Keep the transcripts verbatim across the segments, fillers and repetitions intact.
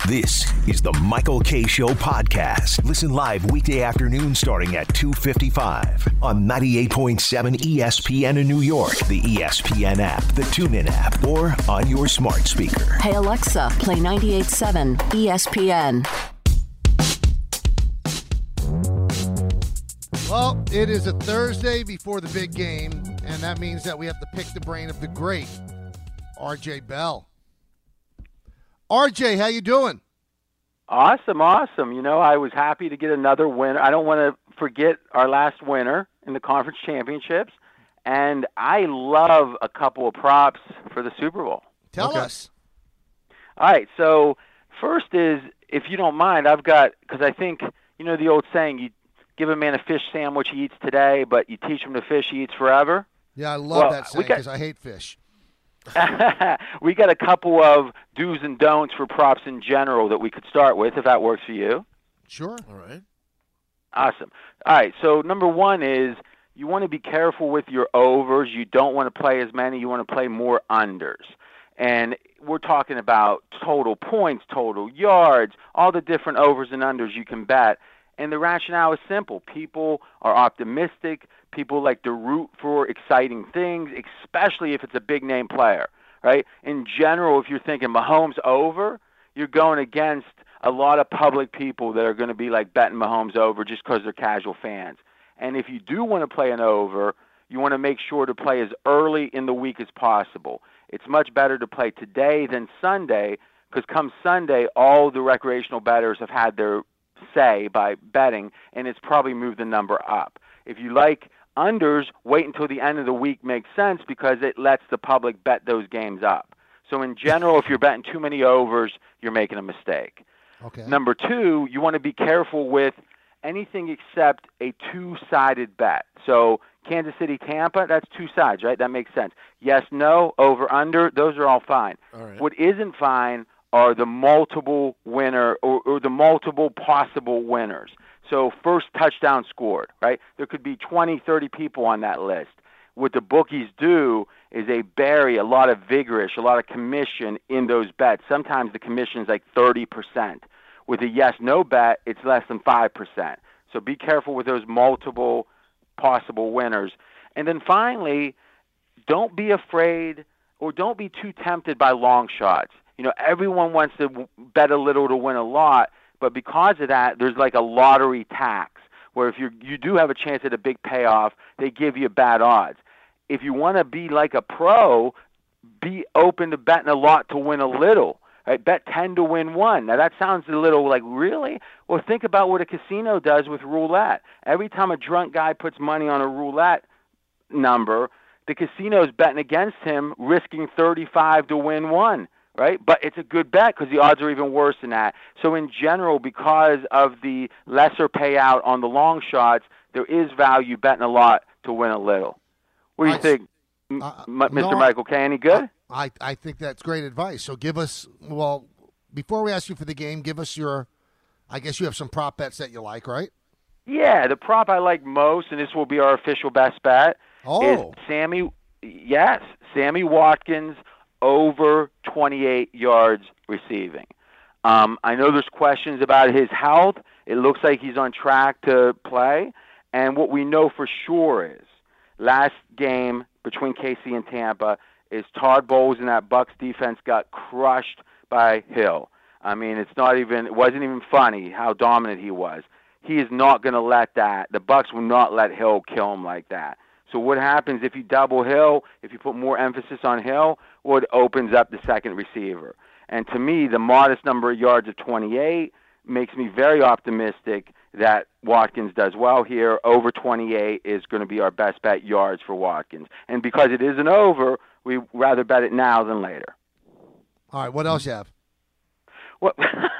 This is the Michael Kay Show podcast. Listen live weekday afternoon starting at two fifty-five on ninety-eight point seven E S P N in New York, the E S P N app, the TuneIn app, or on your smart speaker. Hey Alexa, play ninety-eight point seven E S P N. Well, it is a Thursday before the big game, and that means that we have to pick the brain of the great R J Bell. R J, how you doing? Awesome, awesome. You know, I was happy to get another winner. I don't want to forget our last winner in the conference championships, and I love a couple of props for the Super Bowl. Tell okay. us. All right, so first is, if you don't mind, I've got, because I think, you know the old saying, you give a man a fish sandwich he eats today, but you teach him to fish he eats forever. Yeah, I love well, that saying because I hate fish. We got a couple of do's and don'ts for props in general that we could start with, if that works for you. Sure. All right. Awesome. All right, so number one is you want to be careful with your overs. You don't want to play as many. You want to play more unders. And we're talking about total points, total yards, all the different overs and unders you can bet. And the rationale is simple. People are optimistic. People like to root for exciting things, especially if it's a big-name player, right? In general, if you're thinking Mahomes over, you're going against a lot of public people that are going to be like betting Mahomes over just because they're casual fans. And if you do want to play an over, you want to make sure to play as early in the week as possible. It's much better to play today than Sunday because come Sunday, all the recreational bettors have had their say by betting, and it's probably moved the number up. If you like unders, wait until the end of the week makes sense because it lets the public bet those games up. So in general, if you're betting too many overs, you're making a mistake. Okay. Number two, you want to be careful with anything except a two-sided bet. So Kansas City, Tampa, that's two sides, right? That makes sense. Yes, no, over, under, those are all fine. All right. What isn't fine are the multiple winner or, or the multiple possible winners. So first touchdown scored, right? There could be twenty, thirty people on that list. What the bookies do is they bury a lot of vigorish, a lot of commission in those bets. Sometimes the commission is like thirty percent. With a yes-no bet, it's less than five percent. So be careful with those multiple possible winners. And then finally, don't be afraid or don't be too tempted by long shots. You know, everyone wants to bet a little to win a lot, but because of that, there's like a lottery tax where if you you do have a chance at a big payoff, they give you bad odds. If you want to be like a pro, be open to betting a lot to win a little. Right? Bet ten to win one. Now, that sounds a little like, really? Well, think about what a casino does with roulette. Every time a drunk guy puts money on a roulette number, the casino's betting against him, risking thirty-five to win one. Right? But it's a good bet because the odds are even worse than that. So in general, because of the lesser payout on the long shots, there is value betting a lot to win a little. What do you I, think, uh, Mister No, Michael Kay? Any good? I, I think that's great advice. So give us, well, before we ask you for the game, give us your, I guess you have some prop bets that you like, right? Yeah, the prop I like most, and this will be our official best bet, oh. is Sammy, yes, Sammy Watkins over twenty-eight yards receiving. Um, I know there's questions about his health. It looks like he's on track to play. And what we know for sure is last game between K C and Tampa is Todd Bowles and that Bucs defense got crushed by Hill. I mean, it's not even, it wasn't even funny how dominant he was. He is not going to let that, the Bucs will not let Hill kill him like that. So what happens if you double Hill, if you put more emphasis on Hill, well, it opens up the second receiver. And to me, the modest number of yards of twenty-eight makes me very optimistic that Watkins does well here. Over twenty-eight is going to be our best bet yards for Watkins. And because it is an over, we'd rather bet it now than later. All right, what else you have? What?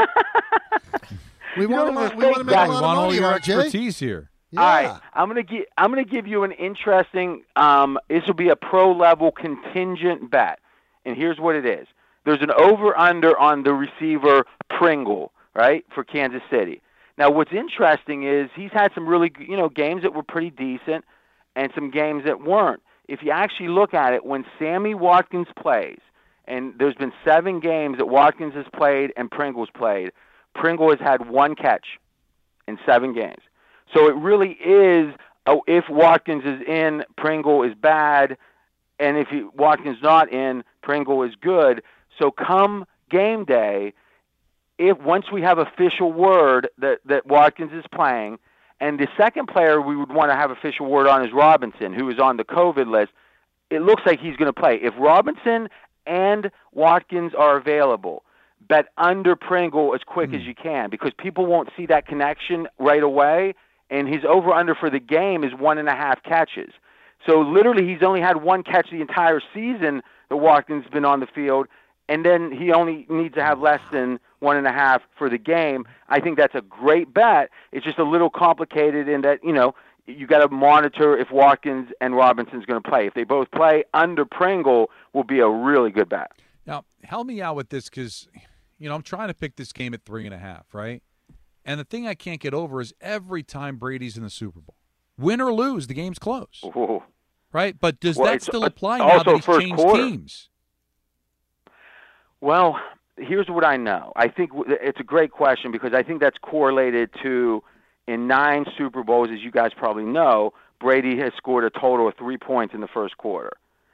we want to we want to make a lot of money, your R J. expertise here. Yeah. All right, I'm gonna give I'm gonna give you an interesting. Um, this will be a pro level contingent bet, and here's what it is. There's an over under on the receiver Pringle, right, for Kansas City. Now, what's interesting is he's had some really, you know, games that were pretty decent, and some games that weren't. If you actually look at it, when Sammy Watkins plays, and there's been seven games that Watkins has played and Pringle's played. Pringle has had one catch in seven games. So it really is, oh, if Watkins is in, Pringle is bad, and if he, Watkins not in, Pringle is good. So come game day, if once we have official word that, that Watkins is playing, and the second player we would want to have official word on is Robinson, who is on the COVID list, it looks like he's going to play. If Robinson and Watkins are available, bet under Pringle as quick mm. as you can, because people won't see that connection right away, and his over-under for the game is one and a half catches. So literally he's only had one catch the entire season that Watkins has been on the field, and then he only needs to have less than one and a half for the game. I think that's a great bet. It's just a little complicated in that, you know, you got to monitor if Watkins and Robinson's going to play. If they both play, under Pringle will be a really good bet. Now, help me out with this because, you know, I'm trying to pick this game at three and a half, right? And the thing I can't get over is every time Brady's in the Super Bowl, win or lose, the game's close. Ooh. Right? But does well, that still apply now that he's changed quarter. teams? Well, here's what I know. I think it's a great question because I think that's correlated to in nine Super Bowls, as you guys probably know, Brady has scored a total of three points in the first quarter.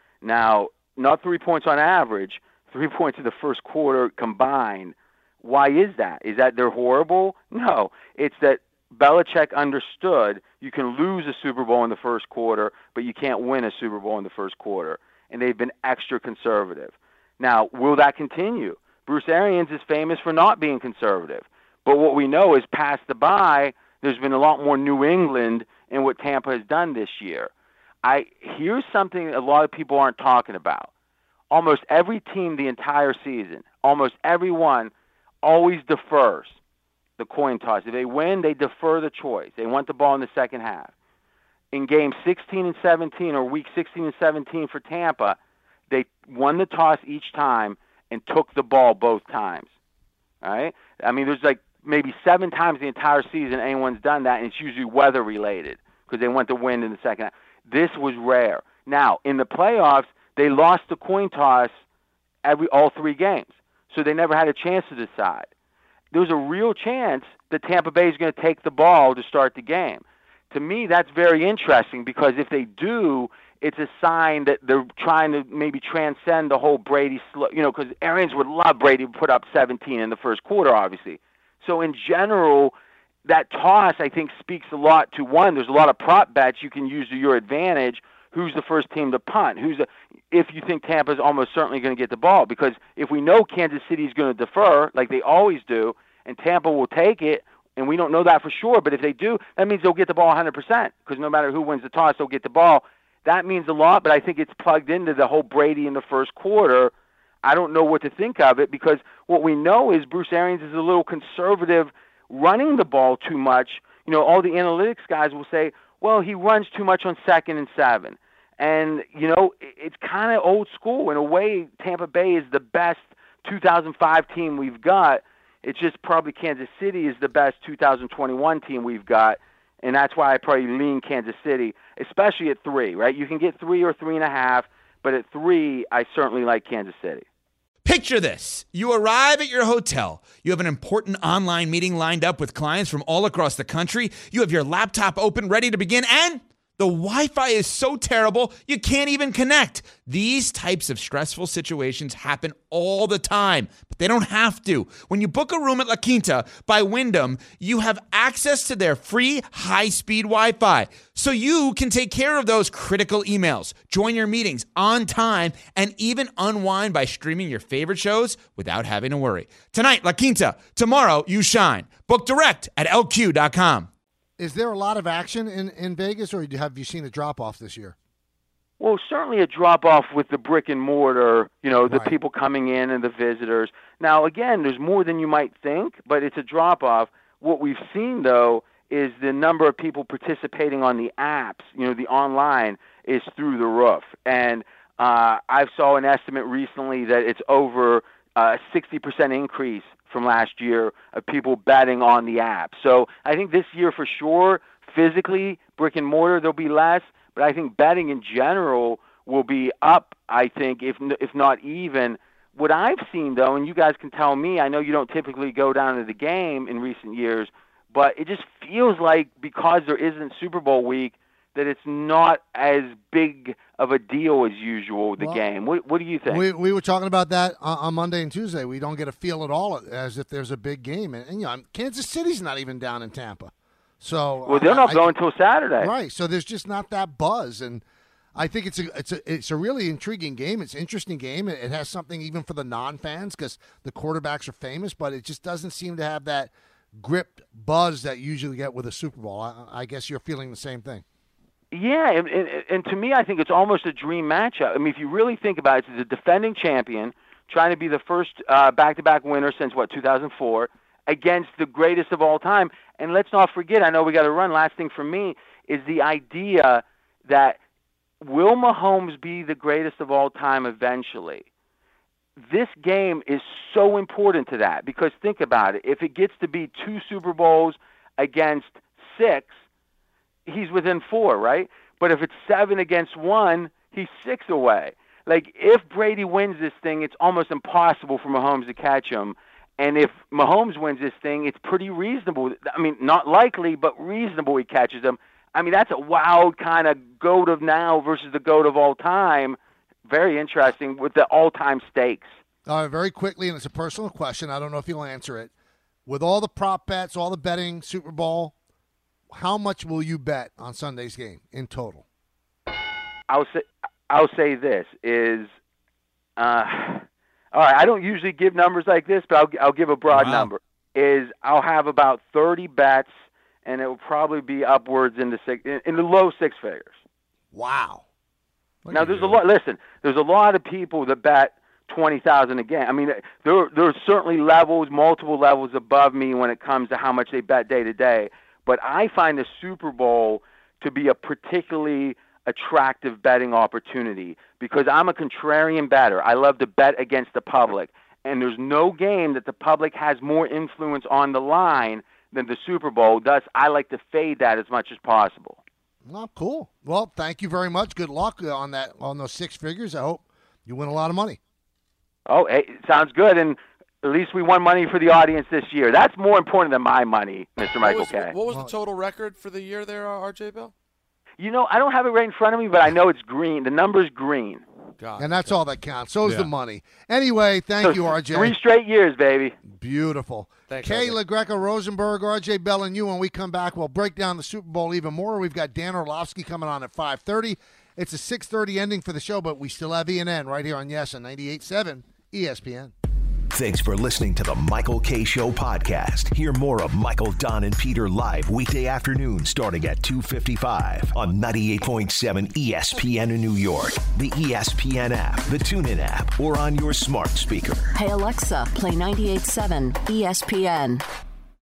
Now, not three points on average, three points in the first quarter combined. Why is that? Is that they're horrible? No. It's that Belichick understood you can lose a Super Bowl in the first quarter, but you can't win a Super Bowl in the first quarter. And they've been extra conservative. Now, will that continue? Bruce Arians is famous for not being conservative. But what we know is past the bye, there's been a lot more New England in what Tampa has done this year. I here's something a lot of people aren't talking about. Almost every team the entire season, almost everyone, always defers the coin toss. If they win, they defer the choice. They want the ball in the second half. In game sixteen and seventeen, or week sixteen and seventeen for Tampa, they won the toss each time and took the ball both times. All right? I mean, there's like maybe seven times the entire season anyone's done that, and it's usually weather-related because they want the wind in the second half. This was rare. Now, in the playoffs, they lost the coin toss every all three games, so they never had a chance to decide. There was a real chance that Tampa Bay is going to take the ball to start the game. To me, that's very interesting because if they do, it's a sign that they're trying to maybe transcend the whole Brady, you know, because Arians would love Brady to put up seventeen in the first quarter, obviously. So in general, that toss, I think, speaks a lot to, one, there's a lot of prop bets you can use to your advantage. Who's the first team to punt? Who's the, if you think Tampa's almost certainly going to get the ball. Because if we know Kansas City's going to defer, like they always do, and Tampa will take it, and we don't know that for sure, but if they do, that means they'll get the ball one hundred percent. Because no matter who wins the toss, they'll get the ball. That means a lot, but I think it's plugged into the whole Brady in the first quarter. I don't know what to think of it because what we know is Bruce Arians is a little conservative running the ball too much. You know, all the analytics guys will say, well, he runs too much on second and seven. And, you know, it's kind of old school. In a way, Tampa Bay is the best two thousand five team we've got. It's just probably Kansas City is the best two thousand twenty-one team we've got. And that's why I probably lean Kansas City, especially at three, right? You can get three or three and a half, but at three, I certainly like Kansas City. Picture this. You arrive at your hotel. You have an important online meeting lined up with clients from all across the country. You have your laptop open, ready to begin, and the Wi-Fi is so terrible, you can't even connect. These types of stressful situations happen all the time, but they don't have to. When you book a room at La Quinta by Wyndham, you have access to their free high-speed Wi-Fi, so you can take care of those critical emails, join your meetings on time, and even unwind by streaming your favorite shows without having to worry. Tonight, La Quinta. Tomorrow, you shine. Book direct at L Q dot com. Is there a lot of action in, in Vegas, or have you seen a drop-off this year? Well, certainly a drop-off with the brick and mortar, you know, the right. people coming in and the visitors. Now, again, there's more than you might think, but it's a drop-off. What we've seen, though, is the number of people participating on the apps, you know, the online, is through the roof. And uh, I saw an estimate recently that it's over a sixty percent increase from last year of people betting on the app. So I think this year for sure, physically, brick and mortar, there'll be less, but I think betting in general will be up, I think, if if not even, what I've seen, though, and you guys can tell me, I know you don't typically go down to the game in recent years, but it just feels like because there isn't Super Bowl week, that it's not as big of a deal as usual, the well, game. What, what do you think? We, we were talking about that on, on Monday and Tuesday. We don't get a feel at all as if there's a big game. And, and you know, Kansas City's not even down in Tampa. So Well, they're not I, going until Saturday. Right. So there's just not that buzz. And I think it's a it's a it's a really intriguing game. It's an interesting game. It, it has something even for the non-fans because the quarterbacks are famous, but it just doesn't seem to have that gripped buzz that you usually get with a Super Bowl. I, I guess you're feeling the same thing. Yeah, and, and, and to me, I think it's almost a dream matchup. I mean, if you really think about it, it's the defending champion trying to be the first uh, back-to-back winner since, what, two thousand four, against the greatest of all time. And let's not forget, I know we got to run, last thing for me is the idea that will Mahomes be the greatest of all time eventually? This game is so important to that because think about it. If it gets to be two Super Bowls against six, he's within four, right? But if it's seven against one, he's six away. Like, if Brady wins this thing, it's almost impossible for Mahomes to catch him. And if Mahomes wins this thing, it's pretty reasonable. I mean, not likely, but reasonable he catches him. I mean, that's a wild kind of GOAT of now versus the GOAT of all time. Very interesting with the all-time stakes. All right, very quickly, and it's a personal question. I don't know if you'll answer it. With all the prop bets, all the betting, Super Bowl, how much will you bet on Sunday's game in total? I'll say I'll say this is, uh, all right. I don't usually give numbers like this, but I'll I'll give a broad Wow. number. Is I'll have about thirty bets, and it will probably be upwards in the six in, in the low six figures. Wow. Look Now at there's you. a lot. Listen, there's a lot of people that bet twenty thousand again. I mean, there there's certainly levels, multiple levels above me when it comes to how much they bet day to day. But I find the Super Bowl to be a particularly attractive betting opportunity because I'm a contrarian bettor. I love to bet against the public. And there's no game that the public has more influence on the line than the Super Bowl. Thus, I like to fade that as much as possible. Oh, cool. Well, thank you very much. Good luck on that on those six figures. I hope you win a lot of money. Oh, hey, sounds good. And at least we won money for the audience this year. That's more important than my money, Mister Michael what was, Kay. What was the total record for the year there, R J Bell? You know, I don't have it right in front of me, but I know it's green. The number's green. God, And that's all that counts. So is Yeah. the money. Anyway, thank So you, R J. Three straight years, baby. Beautiful. Thanks, Kayla Greco Rosenberg, R J Bell, and you. When we come back, we'll break down the Super Bowl even more. We've got Dan Orlovsky coming on at five thirty. It's a six thirty ending for the show, but we still have E and N right here on Yes on ninety-eight point seven E S P N. Thanks for listening to the Michael Kay Show podcast. Hear more of Michael, Don, and Peter live weekday afternoons starting at two fifty-five on ninety-eight point seven E S P N in New York, the E S P N app, the TuneIn app, or on your smart speaker. Hey Alexa, play ninety-eight point seven E S P N.